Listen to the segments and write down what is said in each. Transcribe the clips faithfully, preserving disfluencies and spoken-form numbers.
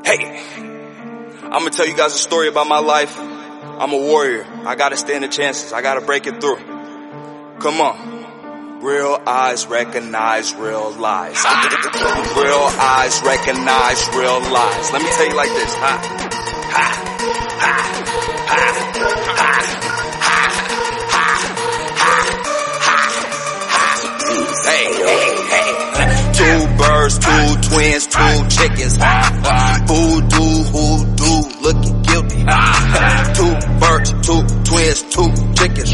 Hey, I'm gonna tell you guys a story about my life. I'm a warrior. I gotta stand the chances. I gotta break it through. Come on. Real eyes recognize real lies. Real eyes recognize real lies. Let me tell you like this. Ha, ha, ha, ha, ha, ha. Hey, hey, hey. Two birds, two twins, two chickens. Voodoo, hoodoo, looking guilty. Two birds, two twins, two chickens.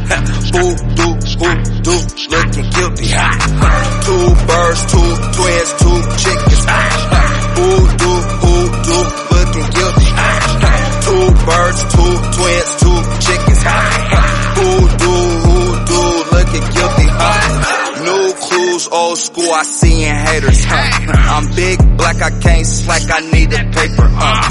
Voodoo, hoodoo, looking guilty. Two birds, two twins, two chickens. Voodoo, hoodoo, looking guilty. Two birds, two twins, two chickens. Voodoo, hoodoo, looking guilty. New clues, old school, I seeing haters. I'm big, black, I can't slack, I need a paper.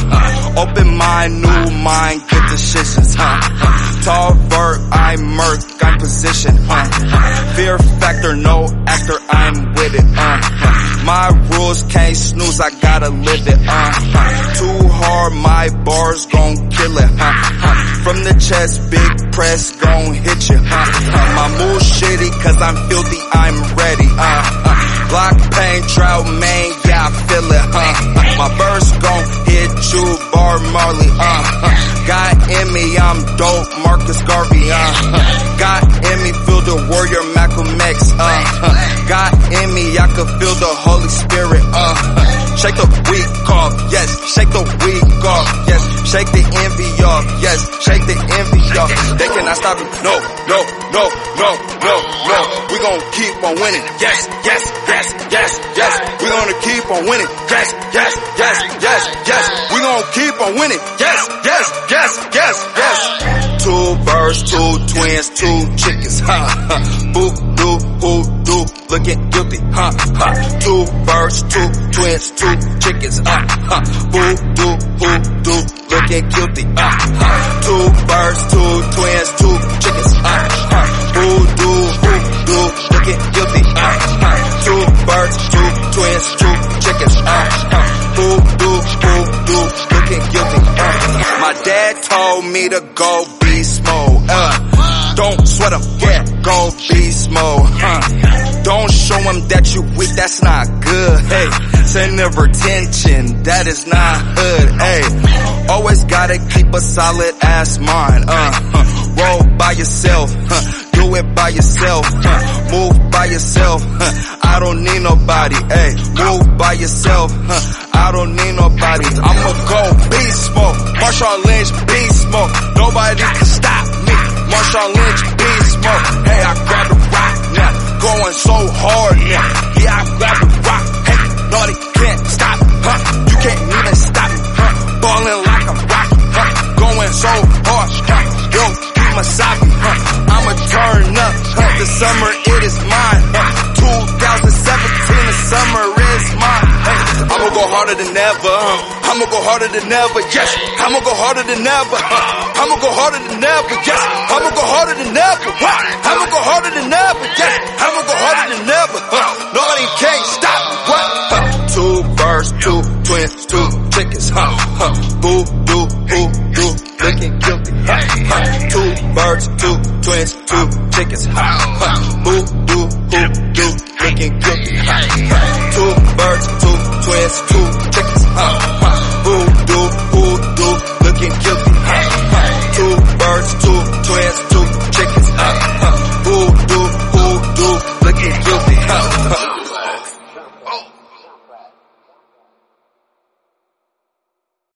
Uh, open mind, new mind, good decisions. Uh, tall bird, I murk, I'm position. Uh, fear factor, no actor, I'm with it. Uh, my rules can't snooze, I gotta live it. Uh, too hard, my bars gon' kill it. Uh, from the chest, big press gon' hit you. Uh, my move shitty, cause I'm filthy, I'm ready. Uh, uh, block pain, trout main, yeah, I feel it. Uh, uh, my verse gon' hit you, Bar Marley. Uh, uh, got in me, I'm dope, Marcus Garvey. Uh, uh, got in me, feel the warrior, Malcolm X. Uh, uh, got in me, I can feel the Holy Spirit. Uh, uh, shake the weak off, yes. Shake the weak off, yes. Shake the envy off, yes. Shake the envy off. They cannot stop me. No, no, no, no, no, no. We gon' keep on winning. Yes, yes, yes, yes, yes. We gonna keep on winning. Yes, yes, yes, yes, yes. We gon' keep on winning. Yes, yes, yes, yes, yes. Two birds, two twins, two chickens. Ha, ha. Voodoo, hoodoo, looking guilty. Ha, ha. Two birds, two twins, two chickens. Ha, ha. Voodoo, hoodoo, looking guilty. Ha, ha. Two birds, two twins, two chickens. Ha, ha. Voodoo, hoodoo, looking guilty. Ha, ha. Two birds, two twins, two chickens. Ha, ha. Voodoo, hoodoo, looking guilty. Uh. My dad told me to go beast mode. Uh. Don't sweat him, yeah, go beast mode. Uh. Don't show him that you weak, that's not good. Hey, send the retention, that is not hood. Hey, always gotta keep a solid ass mind. Uh, uh, roll by yourself, uh, do it by yourself, uh, move by yourself. Uh, I don't need nobody. Hey, move by yourself. Uh, I don't need nobody. I'ma go beast mode. Marshawn Lynch, beast mode. Nobody can stop me. Marshawn Lynch, beast mode. Hey, I grab the rock now. Going so hard now. Yeah, I grab the rock. Hey, no, they can't stop. Huh? You can't even stop. Huh? Ballin' like I'm rock. Huh? Going so hard. Huh? Yo, keep my socket. Huh? I'ma turn up. Huh? The summer, it is mine. Huh? twenty seventeen, the summer is mine. Hey, I'ma go harder than ever. Huh? I'ma go harder than ever. Yes, I'ma go harder than ever. Huh? I'ma go harder than ever. Yes, I'ma go harder than ever. What? I'ma go harder than ever. Yes, I'ma go harder than ever. Huh? Nobody can't stop me. What? Huh? Two birds, two twins, two chickens. Huh? Huh? Voodoo, hoodoo, looking guilty. Huh? Huh? Two birds, two twins, two chickens. Huh? Huh? Voodoo, hoodoo, looking guilty. Huh? Huh? Two birds, two twins, two